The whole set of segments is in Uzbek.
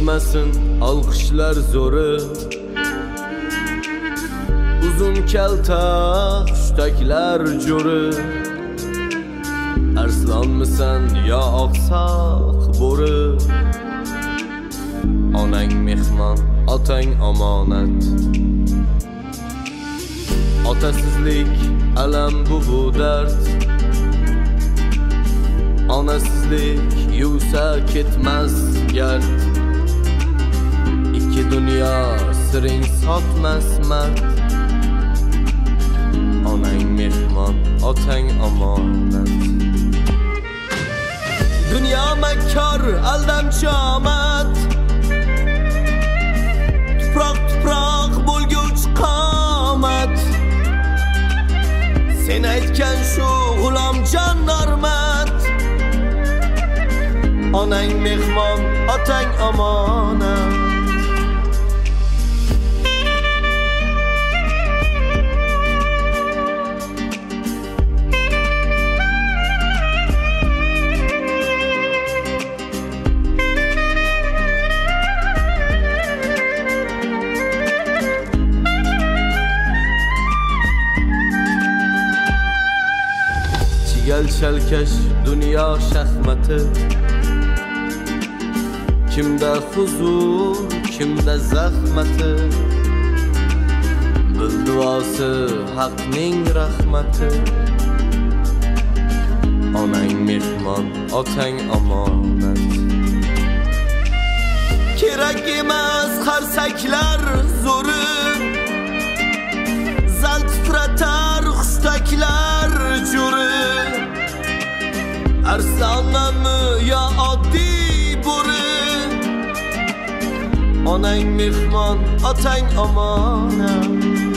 Bilmesin alkışlar zoru, uzun kaltak hushtaklar jo'ri. Arslanmisan yo oqsoq bo'ri? Onang mehmon, otang omonat. Otasizlik alam bu dard, onasizlik yuvsa ketmas gard. Ikki dunyo siring sotmas mard. Onang mehmon, otang omonat. Dunyo makkor, aldamchi omad, tuproq bo'lguvchi qomat. Sen aytgan shu g'ulomjon normat. Onang mehmon, otang omonat. Chigal chalkash dunyo shaxmati, kimda huzur, kimda zahmati. Bilduosi haqning rahmati. Onang mehmon, otang omonat. Kerak emas qarsaklar zo'ri, zal titratar hushtaklar jo'ri. Arslonmi yo oddiy bo'ri? Onang mehmon, otang omonat.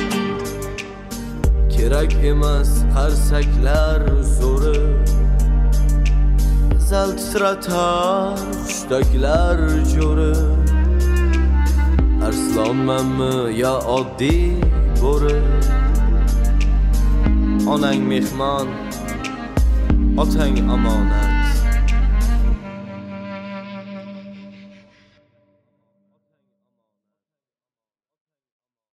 Kerak emas qarsaklar zo'ri, zal titratar hushtaklar jo'ri. Arslonmanmi yo oddiy bo'ri? Onang mehmon, otang omonat.